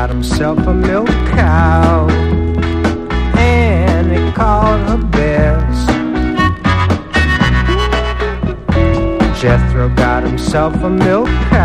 got himself a milk cow, and he called her Bess. Jethro got himself a milk cow,